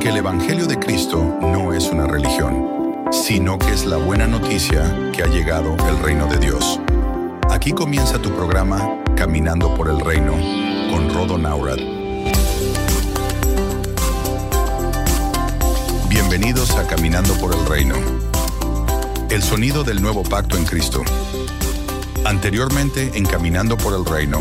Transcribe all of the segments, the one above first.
que el Evangelio de Cristo no es una religión, sino que es la buena noticia que ha llegado el reino de Dios. Aquí comienza tu programa Caminando por el Reino con Rodo Naurad. Bienvenidos a Caminando por el Reino. El sonido del nuevo pacto en Cristo. Anteriormente en Caminando por el Reino.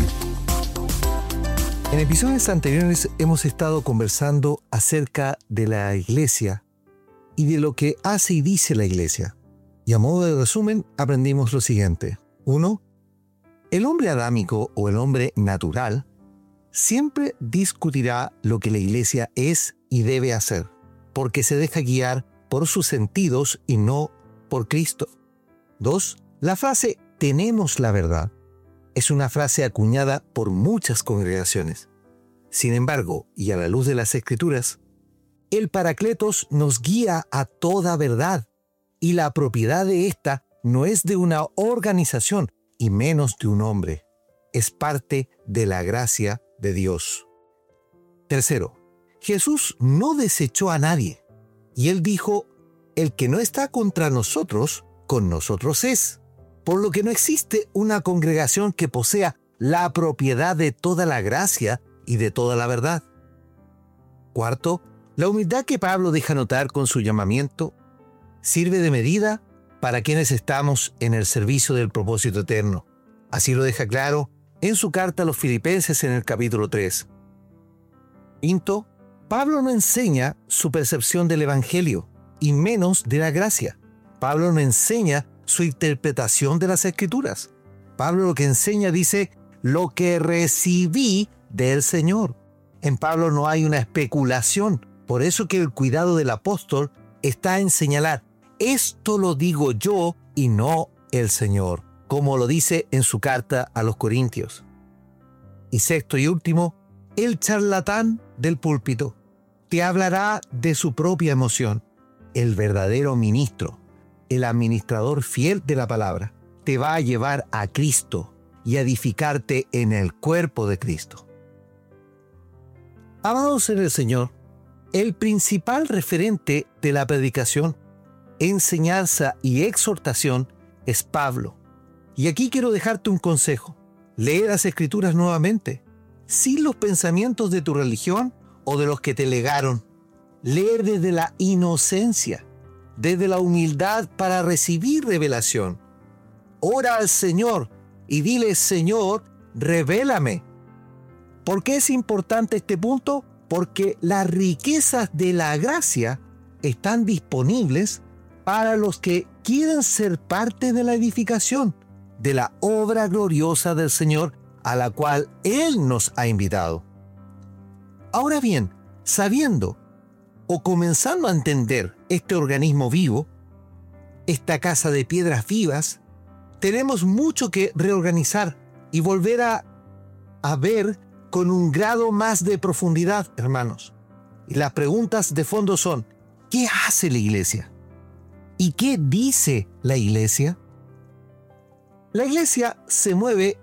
En episodios anteriores hemos estado conversando acerca de la iglesia y de lo que hace y dice la iglesia. Y a modo de resumen, aprendimos lo siguiente. 1. El hombre adámico o el hombre natural siempre discutirá lo que la iglesia es y debe hacer, porque se deja guiar por sus sentidos y no por Cristo. 2. La frase «tenemos la verdad» es una frase acuñada por muchas congregaciones. Sin embargo, y a la luz de las Escrituras, el Paracletos nos guía a toda verdad, y la propiedad de ésta no es de una organización, y menos de un hombre. Es parte de la gracia de Dios. 3. Jesús no desechó a nadie, y Él dijo, «El que no está contra nosotros, con nosotros es». Por lo que no existe una congregación que posea la propiedad de toda la gracia y de toda la verdad. 4. La humildad que Pablo deja notar con su llamamiento sirve de medida para quienes estamos en el servicio del propósito eterno. Así lo deja claro en su carta a los Filipenses en el capítulo 3. 5. Pablo no enseña su percepción del Evangelio y menos de la gracia. Pablo no enseña su interpretación de las Escrituras. Pablo lo que enseña dice, lo que recibí del Señor. En Pablo no hay una especulación. Por eso que el cuidado del apóstol está en señalar, esto lo digo yo y no el Señor, como lo dice en su carta a los Corintios. Y 6 y último, el charlatán del púlpito te hablará de su propia emoción. El verdadero ministro, el administrador fiel de la palabra, te va a llevar a Cristo y a edificarte en el cuerpo de Cristo. Amados en el Señor, el principal referente de la predicación, enseñanza y exhortación es Pablo. Y aquí quiero dejarte un consejo. Lee las Escrituras nuevamente, sin los pensamientos de tu religión o de los que te legaron. Lee desde la inocencia, desde la humildad para recibir revelación. Ora al Señor y dile, Señor, revélame. ¿Por qué es importante este punto? Porque las riquezas de la gracia están disponibles para los que quieren ser parte de la edificación, de la obra gloriosa del Señor a la cual Él nos ha invitado. Ahora bien, sabiendo o comenzando a entender este organismo vivo, esta casa de piedras vivas, tenemos mucho que reorganizar y volver a ver con un grado más de profundidad, hermanos. Y las preguntas de fondo son, ¿qué hace la iglesia? ¿Y qué dice la iglesia? La iglesia se mueve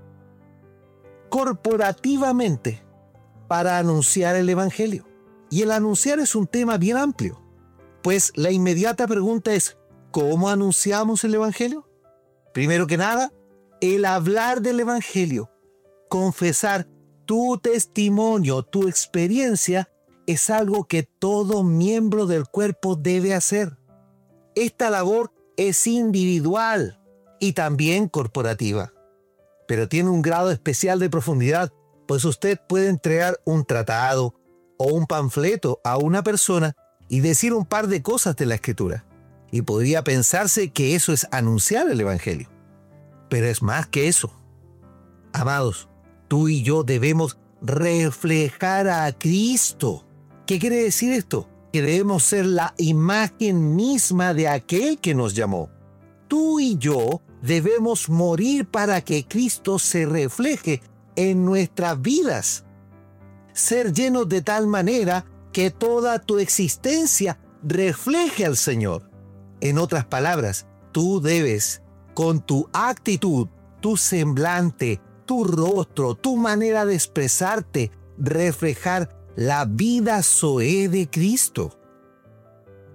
corporativamente para anunciar el Evangelio. Y el anunciar es un tema bien amplio, pues la inmediata pregunta es, ¿cómo anunciamos el Evangelio? Primero que nada, el hablar del Evangelio, confesar tu testimonio, tu experiencia, es algo que todo miembro del cuerpo debe hacer. Esta labor es individual y también corporativa, pero tiene un grado especial de profundidad, pues usted puede entregar un tratado o un panfleto a una persona y decir un par de cosas de la Escritura. Y podría pensarse que eso es anunciar el Evangelio. Pero es más que eso. Amados, tú y yo debemos reflejar a Cristo. ¿Qué quiere decir esto? Que debemos ser la imagen misma de aquel que nos llamó. Tú y yo debemos morir para que Cristo se refleje en nuestras vidas. Ser llenos de tal manera que toda tu existencia refleje al Señor. En otras palabras, tú debes, con tu actitud, tu semblante, tu rostro, tu manera de expresarte, reflejar la vida Zoé de Cristo.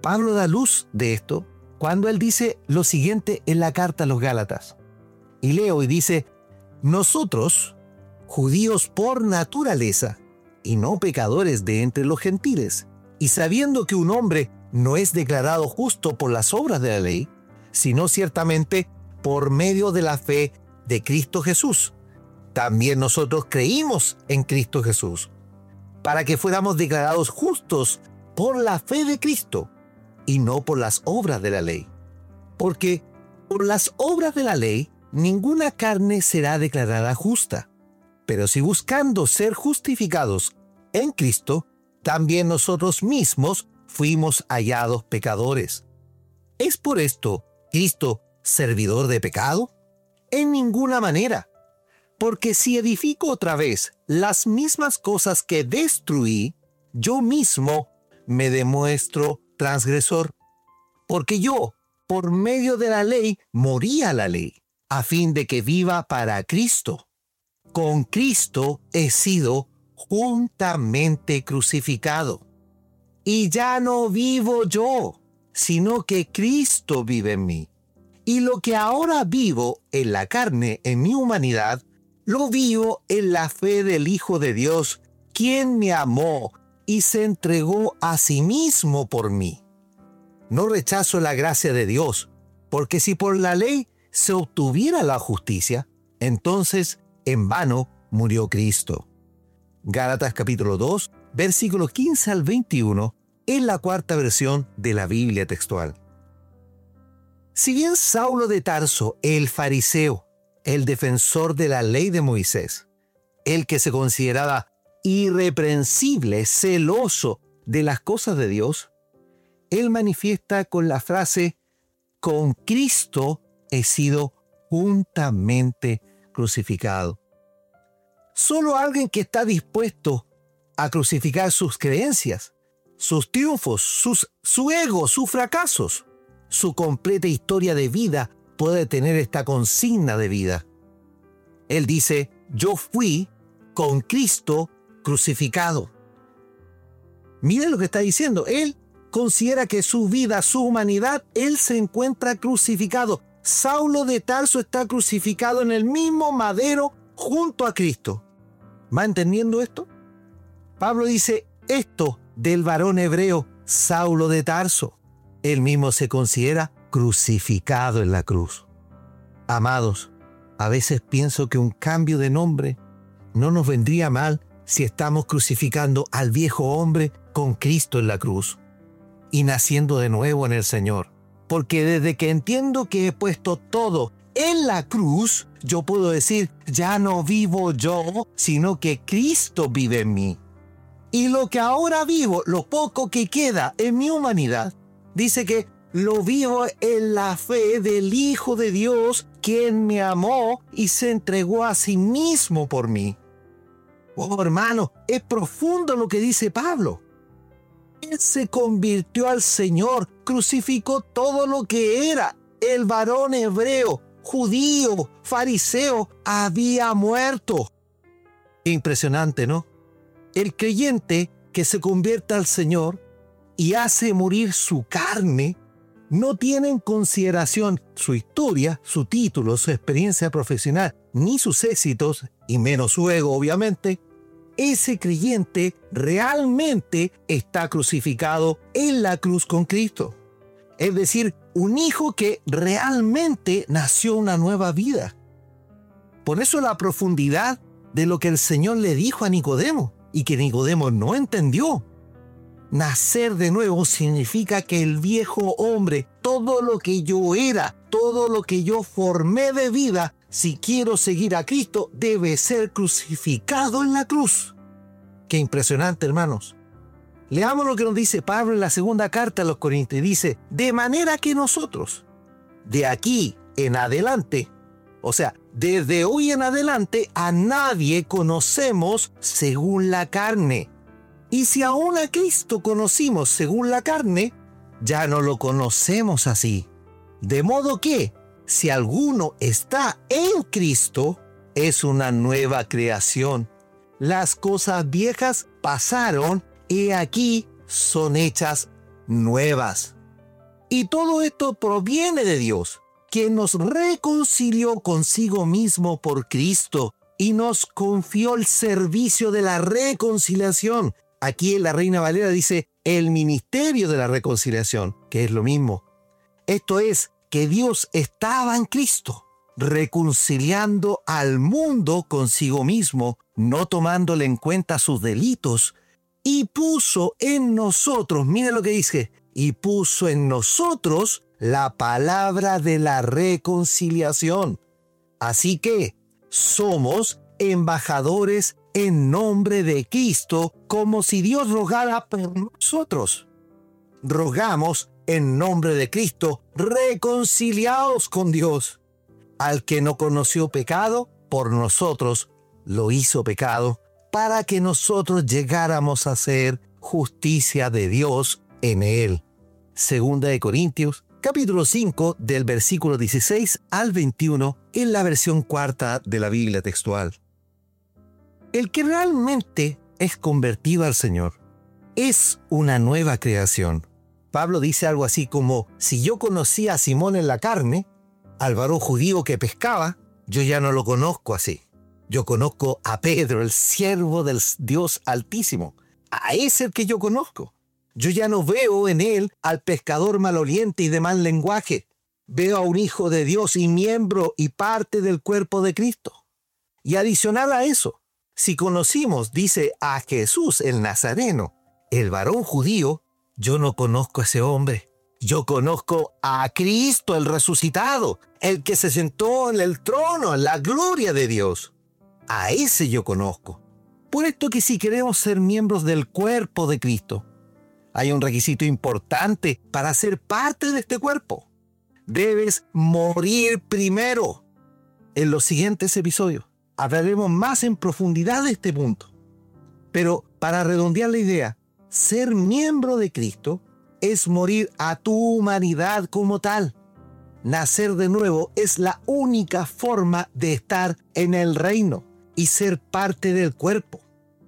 Pablo da luz de esto cuando él dice lo siguiente en la carta a los Gálatas. Y leo y dice: nosotros, judíos por naturaleza, y no pecadores de entre los gentiles, y sabiendo que un hombre no es declarado justo por las obras de la ley, sino ciertamente por medio de la fe de Cristo Jesús. También nosotros creímos en Cristo Jesús, para que fuéramos declarados justos por la fe de Cristo, y no por las obras de la ley. Porque por las obras de la ley, ninguna carne será declarada justa. Pero si buscando ser justificados en Cristo, también nosotros mismos fuimos hallados pecadores. ¿Es por esto Cristo servidor de pecado? En ninguna manera. Porque si edifico otra vez las mismas cosas que destruí, yo mismo me demuestro transgresor. Porque yo, por medio de la ley, morí a la ley, a fin de que viva para Cristo. Con Cristo he sido juntamente crucificado. Y ya no vivo yo, sino que Cristo vive en mí. Y lo que ahora vivo en la carne, en mi humanidad, lo vivo en la fe del Hijo de Dios, quien me amó y se entregó a sí mismo por mí. No rechazo la gracia de Dios, porque si por la ley se obtuviera la justicia, entonces en vano murió Cristo. Gálatas capítulo 2, versículos 15 al 21, en la cuarta versión de la Biblia textual. Si bien Saulo de Tarso, el fariseo, el defensor de la ley de Moisés, el que se consideraba irreprensible, celoso de las cosas de Dios, él manifiesta con la frase: con Cristo he sido juntamente crucificado. Solo alguien que está dispuesto a crucificar sus creencias, sus triunfos, su ego, sus fracasos, su completa historia de vida puede tener esta consigna de vida. Él dice: yo fui con Cristo crucificado. Miren lo que está diciendo. Él considera que su vida, su humanidad, él se encuentra crucificado. Saulo de Tarso está crucificado en el mismo madero junto a Cristo. ¿Va entendiendo esto? Pablo dice esto del varón hebreo Saulo de Tarso. Él mismo se considera crucificado en la cruz. Amados, a veces pienso que un cambio de nombre no nos vendría mal si estamos crucificando al viejo hombre con Cristo en la cruz y naciendo de nuevo en el Señor. Porque desde que entiendo que he puesto todo en la cruz, yo puedo decir: ya no vivo yo, sino que Cristo vive en mí. Y lo que ahora vivo, lo poco que queda en mi humanidad, dice que lo vivo en la fe del Hijo de Dios, quien me amó y se entregó a sí mismo por mí. Oh, hermano, es profundo lo que dice Pablo. Él se convirtió al Señor, crucificó todo lo que era. El varón hebreo, judío, fariseo, había muerto. Impresionante, ¿no? El creyente que se convierte al Señor y hace morir su carne, no tiene en consideración su historia, su título, su experiencia profesional, ni sus éxitos, y menos su ego, obviamente. Ese creyente realmente está crucificado en la cruz con Cristo. Es decir, un hijo que realmente nació una nueva vida. Por eso la profundidad de lo que el Señor le dijo a Nicodemo y que Nicodemo no entendió. Nacer de nuevo significa que el viejo hombre, todo lo que yo era, todo lo que yo formé de vida, si quiero seguir a Cristo, debe ser crucificado en la cruz. Qué impresionante, hermanos. Leamos lo que nos dice Pablo en la segunda carta a los Corintios. Dice: de manera que nosotros, de aquí en adelante, o sea, desde hoy en adelante, a nadie conocemos según la carne. Y si aún a Cristo conocimos según la carne, ya no lo conocemos así. De modo que, si alguno está en Cristo, es una nueva creación. Las cosas viejas pasaron y aquí son hechas nuevas. Y todo esto proviene de Dios, quien nos reconcilió consigo mismo por Cristo y nos confió el servicio de la reconciliación. Aquí en la Reina Valera dice el ministerio de la reconciliación, que es lo mismo. Esto es que Dios estaba en Cristo, reconciliando al mundo consigo mismo, no tomándole en cuenta sus delitos, y puso en nosotros, mire lo que dice, y puso en nosotros la palabra de la reconciliación. Así que somos embajadores en nombre de Cristo, como si Dios rogara por nosotros. Rogamos en nombre de Cristo, reconciliados con Dios. Al que no conoció pecado, por nosotros lo hizo pecado, para que nosotros llegáramos a ser justicia de Dios en él. Segunda de Corintios, capítulo 5, del versículo 16 al 21, en la versión cuarta de la Biblia textual. El que realmente es convertido al Señor es una nueva creación. Pablo dice algo así como, si yo conocía a Simón en la carne, al varón judío que pescaba, yo ya no lo conozco así. Yo conozco a Pedro, el siervo del Dios Altísimo. A ese el que yo conozco. Yo ya no veo en él al pescador maloliente y de mal lenguaje. Veo a un hijo de Dios y miembro y parte del cuerpo de Cristo. Y adicional a eso, si conocimos, dice, a Jesús el Nazareno, el varón judío, yo no conozco a ese hombre. Yo conozco a Cristo el resucitado, el que se sentó en el trono, en la gloria de Dios. A ese yo conozco. Por esto que si queremos ser miembros del cuerpo de Cristo, hay un requisito importante para ser parte de este cuerpo. Debes morir primero. En los siguientes episodios hablaremos más en profundidad de este punto. Pero para redondear la idea, ser miembro de Cristo es morir a tu humanidad como tal. Nacer de nuevo es la única forma de estar en el reino y ser parte del cuerpo.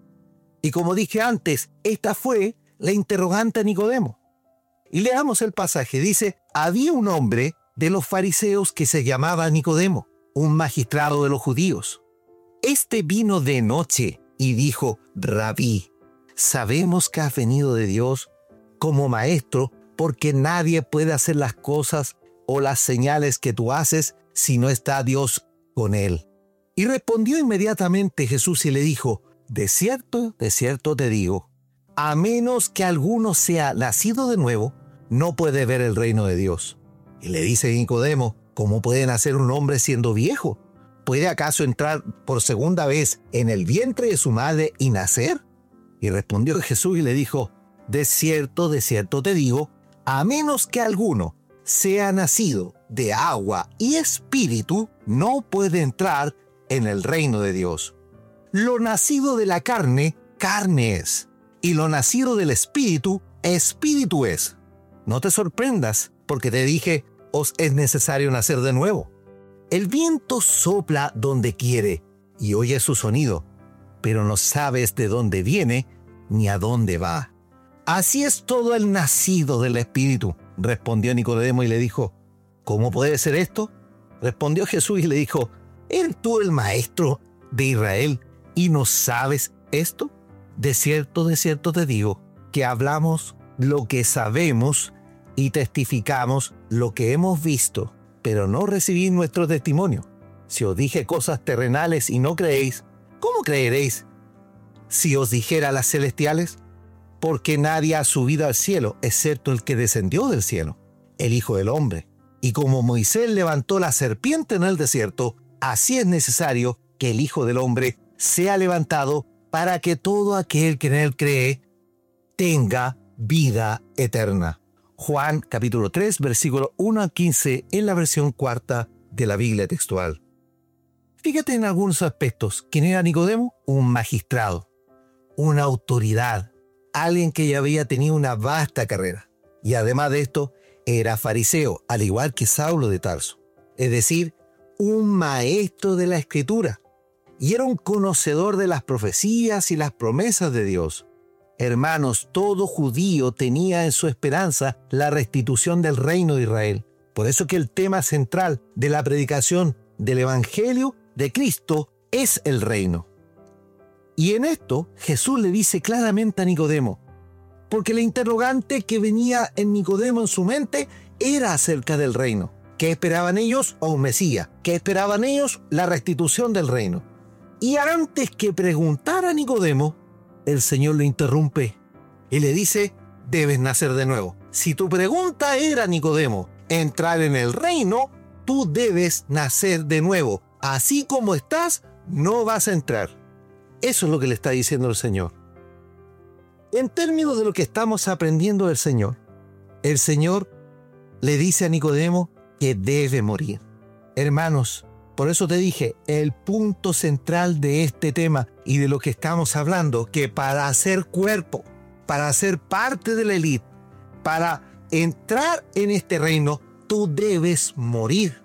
Y como dije antes, esta fue la interrogante a Nicodemo. Y leamos el pasaje. Dice, había un hombre de los fariseos que se llamaba Nicodemo, un magistrado de los judíos. Este vino de noche y dijo, Rabí, sabemos que has venido de Dios como maestro, porque nadie puede hacer las cosas o las señales que tú haces si no está Dios con él. Y respondió inmediatamente Jesús y le dijo, de cierto te digo, a menos que alguno sea nacido de nuevo, no puede ver el reino de Dios. Y le dice Nicodemo, ¿cómo puede nacer un hombre siendo viejo? ¿Puede acaso entrar por segunda vez en el vientre de su madre y nacer? Y respondió Jesús y le dijo, de cierto te digo, a menos que alguno sea nacido de agua y espíritu, no puede entrar en el reino de Dios. Lo nacido de la carne, carne es, y lo nacido del espíritu, espíritu es. No te sorprendas, porque te dije, os es necesario nacer de nuevo. El viento sopla donde quiere, y oyes su sonido, pero no sabes de dónde viene ni a dónde va. Así es todo el nacido del espíritu, respondió Nicodemo y le dijo, ¿cómo puede ser esto? Respondió Jesús y le dijo, ¿eres tú el maestro de Israel y no sabes esto? De cierto te digo, que hablamos lo que sabemos y testificamos lo que hemos visto, pero no recibís nuestro testimonio. Si os dije cosas terrenales y no creéis, ¿cómo creeréis si os dijera las celestiales? Porque nadie ha subido al cielo, excepto el que descendió del cielo, el Hijo del Hombre. Y como Moisés levantó la serpiente en el desierto, así es necesario que el Hijo del Hombre sea levantado para que todo aquel que en él cree tenga vida eterna. Juan capítulo 3, versículo 1 al 15 en la versión cuarta de la Biblia textual. Fíjate en algunos aspectos. ¿Quién era Nicodemo? Un magistrado, una autoridad, alguien que ya había tenido una vasta carrera. Y además de esto, era fariseo, al igual que Saulo de Tarso. Es decir, un maestro de la Escritura. Y era un conocedor de las profecías y las promesas de Dios. Hermanos, todo judío tenía en su esperanza la restitución del reino de Israel. Por eso que el tema central de la predicación del Evangelio de Cristo es el reino. Y en esto Jesús le dice claramente a Nicodemo, porque la interrogante que venía en Nicodemo en su mente era acerca del reino. ¿Qué esperaban ellos? A un Mesías. ¿Qué esperaban ellos? La restitución del reino. Y antes que preguntara a Nicodemo, el Señor le interrumpe y le dice, debes nacer de nuevo. Si tu pregunta era, Nicodemo, entrar en el reino, tú debes nacer de nuevo. Así como estás, no vas a entrar. Eso es lo que le está diciendo el Señor. En términos de lo que estamos aprendiendo del Señor, el Señor le dice a Nicodemo que debe morir. Hermanos, por eso te dije, el punto central de este tema y de lo que estamos hablando, que para hacer cuerpo, para ser parte de la élite, para entrar en este reino, tú debes morir.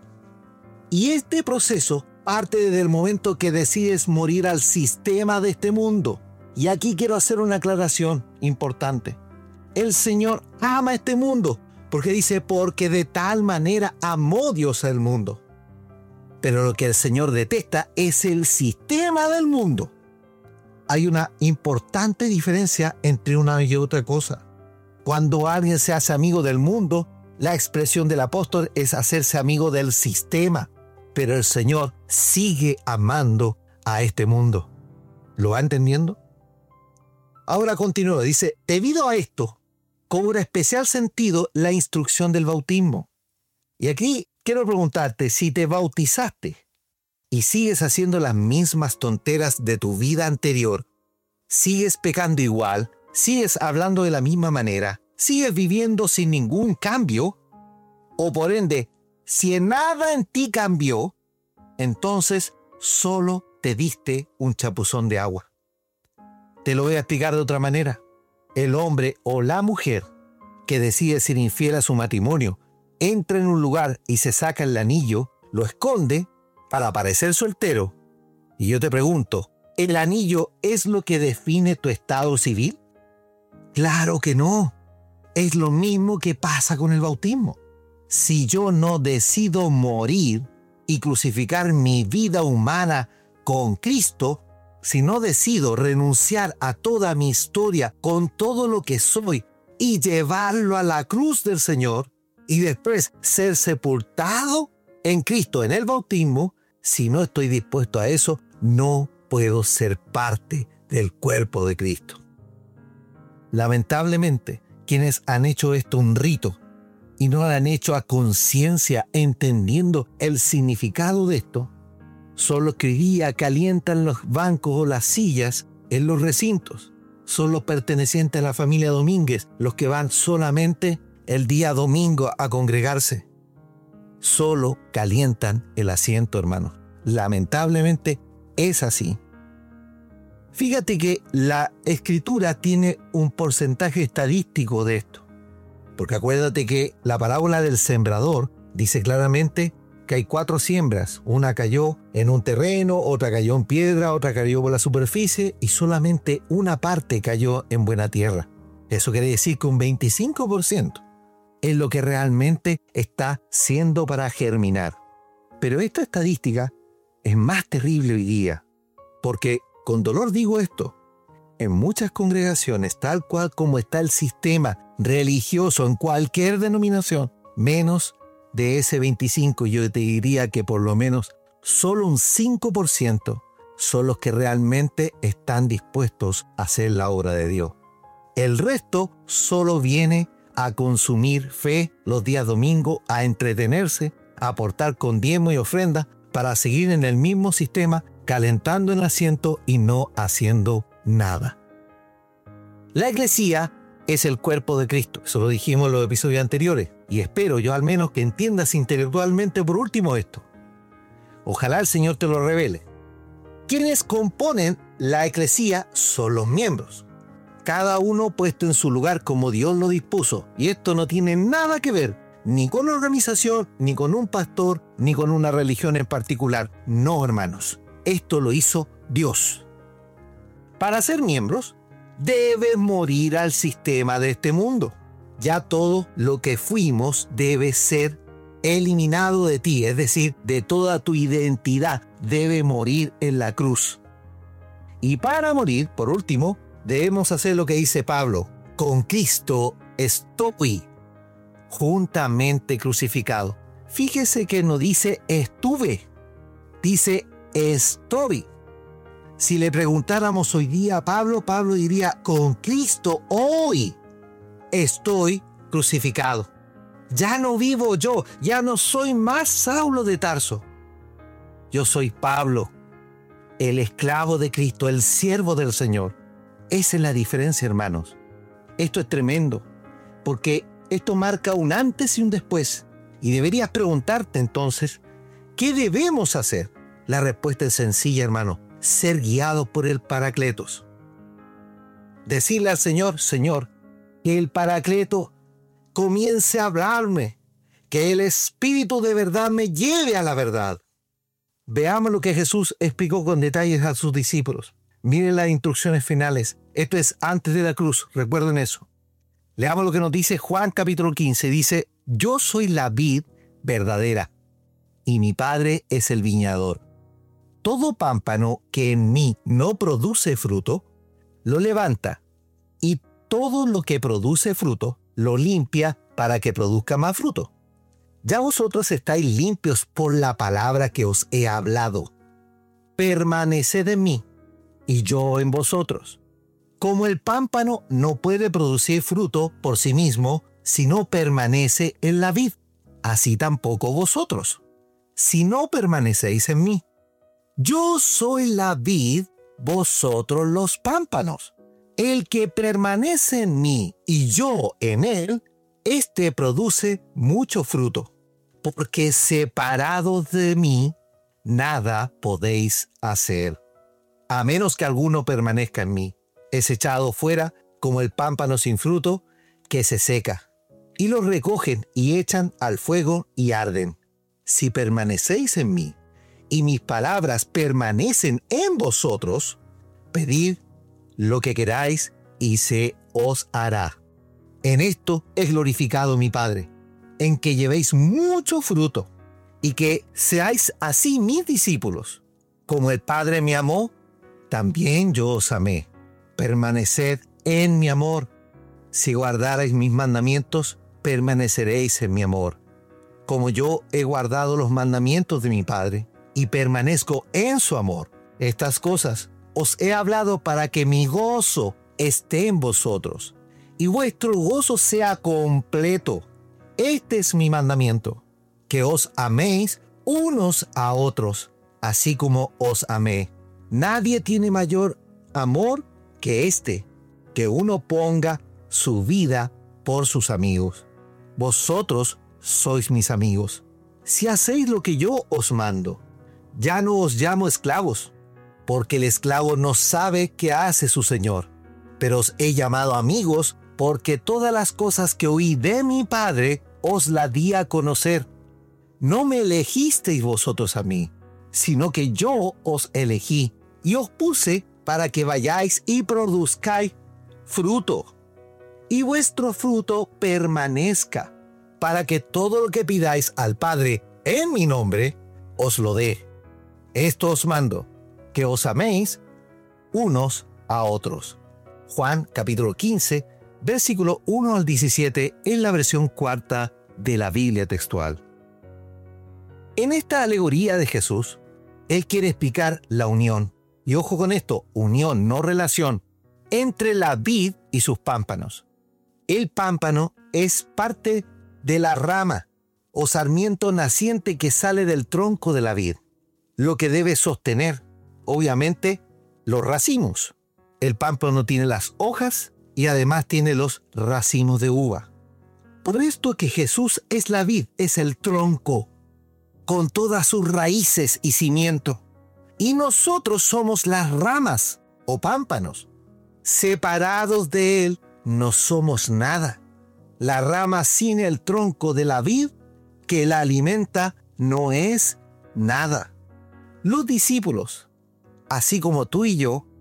Y este proceso parte desde el momento que decides morir al sistema de este mundo. Y aquí quiero hacer una aclaración importante. El Señor ama este mundo, porque dice, porque de tal manera amó Dios al mundo. Pero lo que el Señor detesta es el sistema del mundo. Hay una importante diferencia entre una y otra cosa. Cuando alguien se hace amigo del mundo, la expresión del apóstol es hacerse amigo del sistema. Pero el Señor sigue amando a este mundo. ¿Lo va entendiendo? Ahora continúa, dice, debido a esto, cobra especial sentido la instrucción del bautismo. Y aquí quiero preguntarte, si te bautizaste y sigues haciendo las mismas tonteras de tu vida anterior, sigues pecando igual, sigues hablando de la misma manera, sigues viviendo sin ningún cambio, o por ende, si nada en ti cambió, entonces solo te diste un chapuzón de agua. Te lo voy a explicar de otra manera. El hombre o la mujer que decide ser infiel a su matrimonio entra en un lugar y se saca el anillo, lo esconde para parecer soltero. Y yo te pregunto, ¿el anillo es lo que define tu estado civil? Claro que no. Es lo mismo que pasa con el bautismo. Si yo no decido morir y crucificar mi vida humana con Cristo, si no decido renunciar a toda mi historia con todo lo que soy y llevarlo a la cruz del Señor y después ser sepultado en Cristo en el bautismo, si no estoy dispuesto a eso, no puedo ser parte del cuerpo de Cristo. Lamentablemente, quienes han hecho esto un rito y no lo han hecho a conciencia, entendiendo el significado de esto, son los que hoy día calientan los bancos o las sillas en los recintos. Son los pertenecientes a la familia Domínguez, los que van solamente el día domingo a congregarse. Solo calientan el asiento, hermanos. Lamentablemente es así. Fíjate que la Escritura tiene un porcentaje estadístico de esto. Porque acuérdate que la parábola del sembrador dice claramente que hay 4 siembras. Una cayó en un terreno, otra cayó en piedra, otra cayó por la superficie y solamente una parte cayó en buena tierra. Eso quiere decir que un 25% es lo que realmente está siendo para germinar. Pero esta estadística es más terrible hoy día, porque con dolor digo esto, en muchas congregaciones, tal cual como está el sistema religioso en cualquier denominación, menos de ese 25%, yo te diría que por lo menos solo un 5% son los que realmente están dispuestos a hacer la obra de Dios. El resto solo viene a consumir fe los días domingos, a entretenerse, a aportar con diezmo y ofrenda para seguir en el mismo sistema, calentando el asiento y no haciendo nada. La iglesia es el cuerpo de Cristo. Eso lo dijimos en los episodios anteriores. Y espero yo al menos que entiendas intelectualmente por último esto. Ojalá el Señor te lo revele. Quienes componen la eclesía son los miembros. Cada uno puesto en su lugar como Dios lo dispuso. Y esto no tiene nada que ver ni con una organización, ni con un pastor, ni con una religión en particular. No, hermanos. Esto lo hizo Dios. Para ser miembros, debes morir al sistema de este mundo. Ya todo lo que fuimos debe ser eliminado de ti, es decir, de toda tu identidad debe morir en la cruz. Y para morir, por último, debemos hacer lo que dice Pablo: con Cristo estoy juntamente crucificado. Fíjese que no dice estuve, dice estoy. Si le preguntáramos hoy día a Pablo, Pablo diría: con Cristo hoy estoy crucificado. Ya no vivo yo, ya no soy más Saulo de Tarso. Yo soy Pablo, el esclavo de Cristo, el siervo del Señor. Esa es la diferencia, hermanos. Esto es tremendo, porque esto marca un antes y un después. Y deberías preguntarte entonces, ¿qué debemos hacer? La respuesta es sencilla, hermano: ser guiado por el Paracletos. Decirle al Señor: Señor, que el Paracleto comience a hablarme, que el Espíritu de verdad me lleve a la verdad. Veamos lo que Jesús explicó con detalles a sus discípulos. Miren las instrucciones finales. Esto es antes de la cruz, recuerden eso. Leamos lo que nos dice Juan capítulo 15. Dice: yo soy la vid verdadera, y mi Padre es el viñador. Todo pámpano que en mí no produce fruto, lo levanta, y todo lo que produce fruto, lo limpia para que produzca más fruto. Ya vosotros estáis limpios por la palabra que os he hablado. Permaneced en mí, y yo en vosotros. Como el pámpano no puede producir fruto por sí mismo si no permanece en la vid, así tampoco vosotros, si no permanecéis en mí. Yo soy la vid, vosotros los pámpanos. El que permanece en mí y yo en él, éste produce mucho fruto, porque separados de mí, nada podéis hacer. A menos que alguno permanezca en mí, es echado fuera como el pámpano sin fruto que se seca, y lo recogen y echan al fuego y arden. Si permanecéis en mí, y mis palabras permanecen en vosotros, pedid lo que queráis y se os hará. En esto es glorificado mi Padre, en que llevéis mucho fruto, y que seáis así mis discípulos. Como el Padre me amó, también yo os amé. Permaneced en mi amor. Si guardarais mis mandamientos, permaneceréis en mi amor. Como yo he guardado los mandamientos de mi Padre, y permanezco en su amor. Estas cosas os he hablado para que mi gozo esté en vosotros, y vuestro gozo sea completo. Este es mi mandamiento, que os améis unos a otros, así como os amé. Nadie tiene mayor amor que este, que uno ponga su vida por sus amigos. Vosotros sois mis amigos, si hacéis lo que yo os mando. Ya no os llamo esclavos, porque el esclavo no sabe qué hace su señor, pero os he llamado amigos, porque todas las cosas que oí de mi Padre os las di a conocer. No me elegisteis vosotros a mí, sino que yo os elegí y os puse para que vayáis y produzcáis fruto, y vuestro fruto permanezca, para que todo lo que pidáis al Padre en mi nombre os lo dé. Esto os mando, que os améis unos a otros. Juan capítulo 15, versículo 1 al 17 en la versión cuarta de la Biblia textual. En esta alegoría de Jesús, Él quiere explicar la unión, y ojo con esto, unión, no relación, entre la vid y sus pámpanos. El pámpano es parte de la rama o sarmiento naciente que sale del tronco de la vid, lo que debe sostener, obviamente, los racimos. El pámpano tiene las hojas y además tiene los racimos de uva. Por esto que Jesús es la vid, es el tronco, con todas sus raíces y cimiento. Y nosotros somos las ramas o pámpanos. Separados de Él, no somos nada. La rama sin el tronco de la vid que la alimenta no es nada. Los discípulos, así como tú y yo,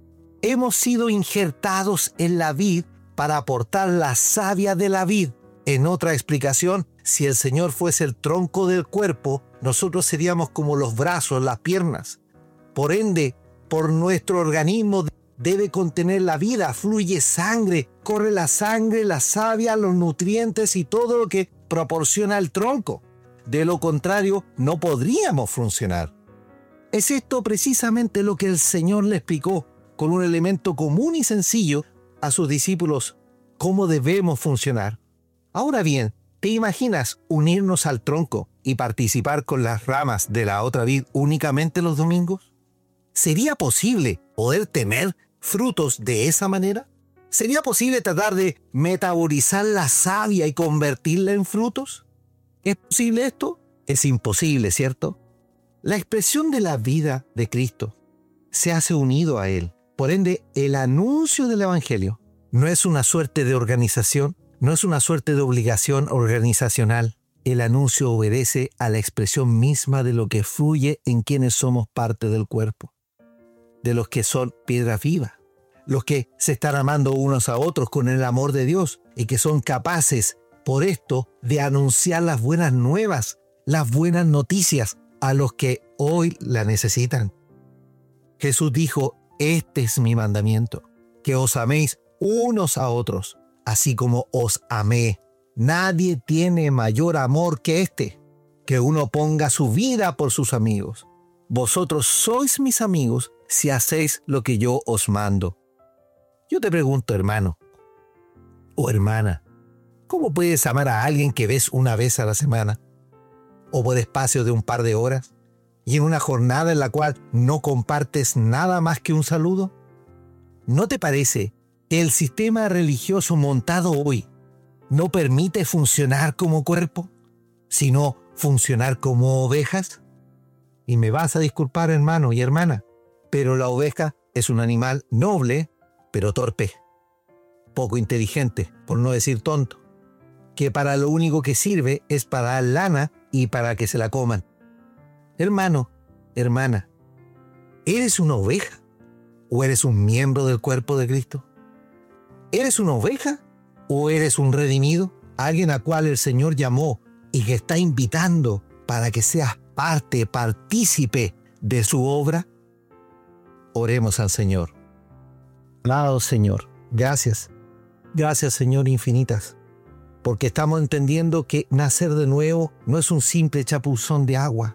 hemos sido injertados en la vid para aportar la savia de la vid. En otra explicación, si el Señor fuese el tronco del cuerpo, nosotros seríamos como los brazos, las piernas. Por ende, por nuestro organismo debe contener la vida, fluye sangre, corre la sangre, la savia, los nutrientes y todo lo que proporciona el tronco. De lo contrario, no podríamos funcionar. Es esto precisamente lo que el Señor le explicó con un elemento común y sencillo a sus discípulos, cómo debemos funcionar. Ahora bien, ¿te imaginas unirnos al tronco y participar con las ramas de la otra vid únicamente los domingos? ¿Sería posible poder tener frutos de esa manera? ¿Sería posible tratar de metabolizar la savia y convertirla en frutos? ¿Es posible esto? Es imposible, ¿cierto? La expresión de la vida de Cristo se hace unido a Él. Por ende, el anuncio del Evangelio no es una suerte de organización, no es una suerte de obligación organizacional. El anuncio obedece a la expresión misma de lo que fluye en quienes somos parte del cuerpo, de los que son piedras vivas, los que se están amando unos a otros con el amor de Dios y que son capaces, por esto, de anunciar las buenas nuevas, las buenas noticias a los que hoy la necesitan. Jesús dijo: este es mi mandamiento, que os améis unos a otros, así como os amé. Nadie tiene mayor amor que este, que uno ponga su vida por sus amigos. Vosotros sois mis amigos si hacéis lo que yo os mando. Yo te pregunto, hermano o hermana, ¿cómo puedes amar a alguien que ves una vez a la semana? ¿O por espacio de un par de horas? ¿Y en una jornada en la cual no compartes nada más que un saludo? ¿No te parece que el sistema religioso montado hoy no permite funcionar como cuerpo, sino funcionar como ovejas? Y me vas a disculpar, hermano y hermana, pero la oveja es un animal noble, pero torpe, poco inteligente, por no decir tonto, que para lo único que sirve es para dar lana y para que se la coman. Hermano, hermana, ¿eres una oveja o eres un miembro del cuerpo de Cristo? ¿Eres una oveja o eres un redimido? Alguien a cual el Señor llamó y que está invitando para que seas partícipe de su obra. Oremos al Señor. Amado Señor, gracias. Gracias, Señor, infinitas, porque estamos entendiendo que nacer de nuevo no es un simple chapuzón de agua.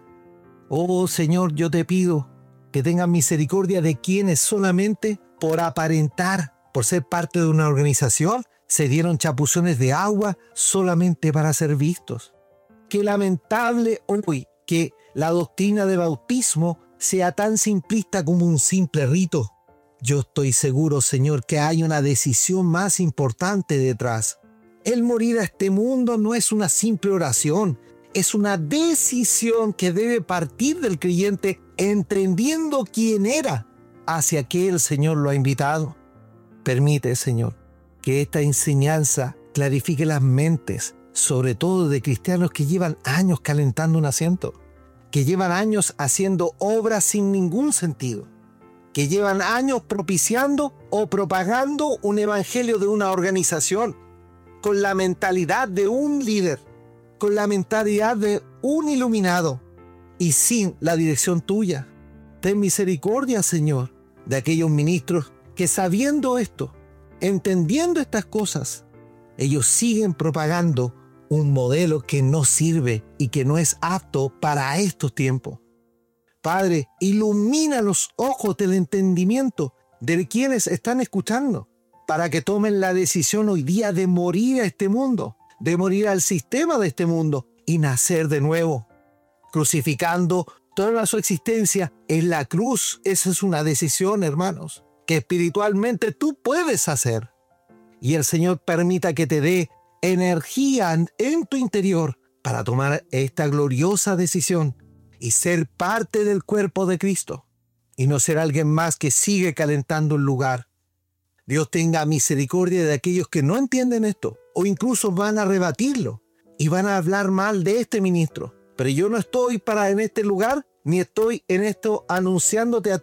Oh Señor, yo te pido que tengas misericordia de quienes solamente por aparentar, por ser parte de una organización, se dieron chapuzones de agua solamente para ser vistos. Qué lamentable hoy que la doctrina de bautismo sea tan simplista como un simple rito. Yo estoy seguro, Señor, que hay una decisión más importante detrás. El morir a este mundo no es una simple oración, es una decisión que debe partir del creyente entendiendo quién era, hacia qué el Señor lo ha invitado. Permite, Señor, que esta enseñanza clarifique las mentes, sobre todo de cristianos que llevan años calentando un asiento, que llevan años haciendo obras sin ningún sentido, que llevan años propiciando o propagando un evangelio de una organización, con la mentalidad de un líder, con la mentalidad de un iluminado y sin la dirección tuya. Ten misericordia, Señor, de aquellos ministros que sabiendo esto, entendiendo estas cosas, ellos siguen propagando un modelo que no sirve y que no es apto para estos tiempos. Padre, ilumina los ojos del entendimiento de quienes están escuchando para que tomen la decisión hoy día de morir a este mundo, de morir al sistema de este mundo y nacer de nuevo, crucificando toda su existencia en la cruz. Esa es una decisión, hermanos, que espiritualmente tú puedes hacer. Y el Señor permita que te dé energía en tu interior para tomar esta gloriosa decisión y ser parte del cuerpo de Cristo y no ser alguien más que sigue calentando un lugar. Dios tenga misericordia de aquellos que no entienden esto o incluso van a rebatirlo y van a hablar mal de este ministro. Pero yo no estoy en este lugar ni estoy en esto anunciándote a ti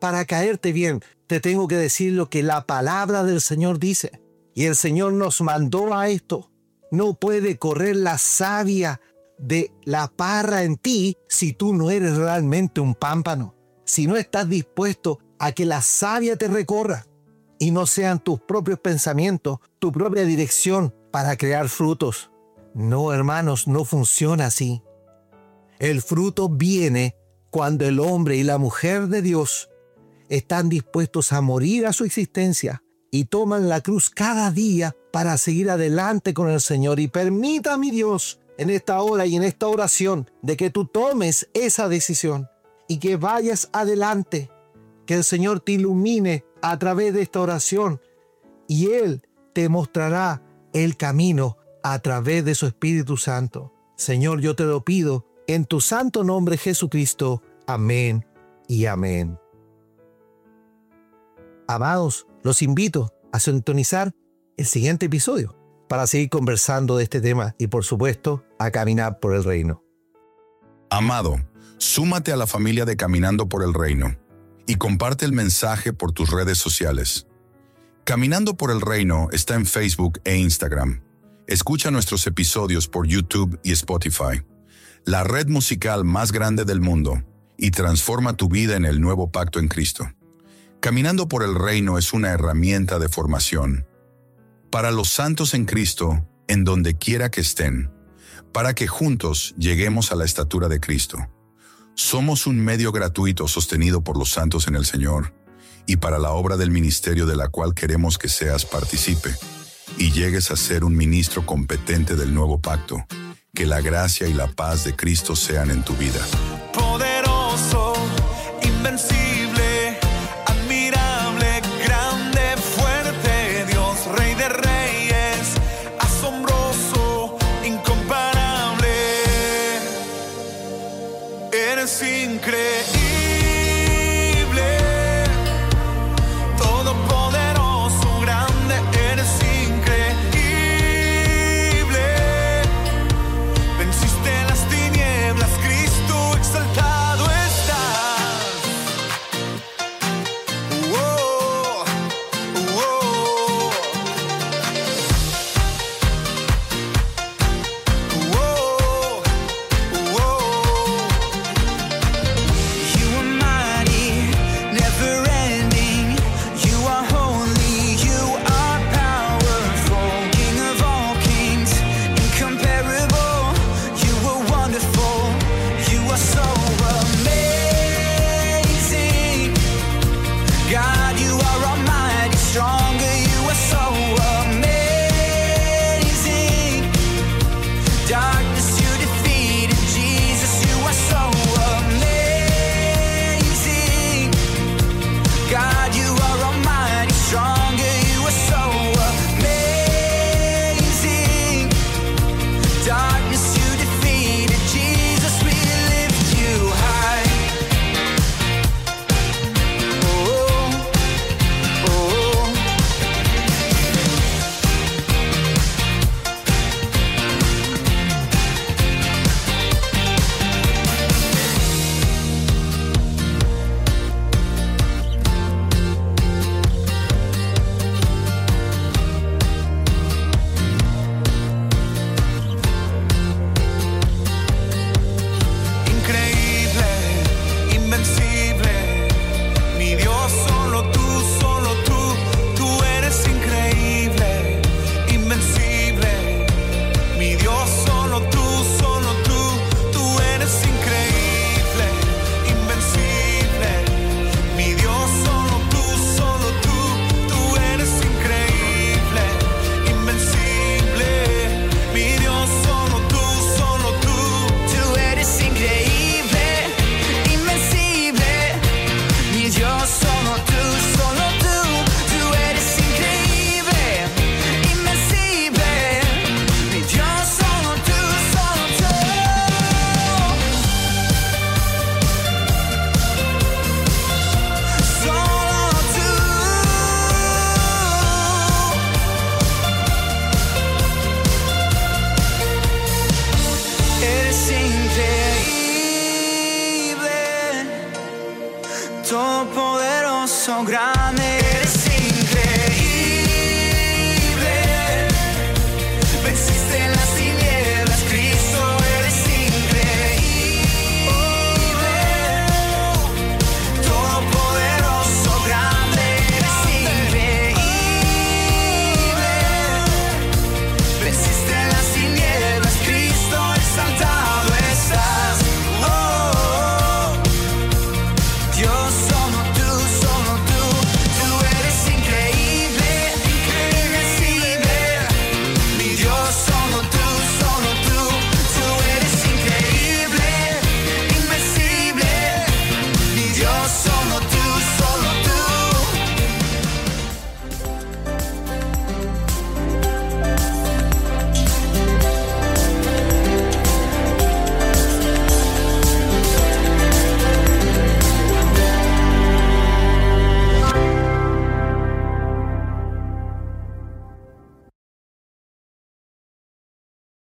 para caerte bien, te tengo que decir lo que la palabra del Señor dice. Y el Señor nos mandó a esto. No puede correr la savia de la parra en ti si tú no eres realmente un pámpano. Si no estás dispuesto a que la savia te recorra y no sean tus propios pensamientos, tu propia dirección para crear frutos. No, hermanos, no funciona así. El fruto viene cuando el hombre y la mujer de Dios están dispuestos a morir a su existencia y toman la cruz cada día para seguir adelante con el Señor. Y permita, mi Dios, en esta hora y en esta oración, de que tú tomes esa decisión y que vayas adelante, que el Señor te ilumine a través de esta oración y Él te mostrará el camino a través de su Espíritu Santo. Señor, yo te lo pido en tu santo nombre, Jesucristo. Amén y amén. Amados, los invito a sintonizar el siguiente episodio para seguir conversando de este tema y, por supuesto, a caminar por el reino. Amado, súmate a la familia de Caminando por el Reino y comparte el mensaje por tus redes sociales. Caminando por el Reino está en Facebook e Instagram. Escucha nuestros episodios por YouTube y Spotify, la red musical más grande del mundo, y transforma tu vida en el nuevo pacto en Cristo. Caminando por el Reino es una herramienta de formación para los santos en Cristo, en donde quiera que estén, para que juntos lleguemos a la estatura de Cristo. Somos un medio gratuito sostenido por los santos en el Señor y para la obra del ministerio de la cual queremos que seas partícipe y llegues a ser un ministro competente del nuevo pacto. Que la gracia y la paz de Cristo sean en tu vida.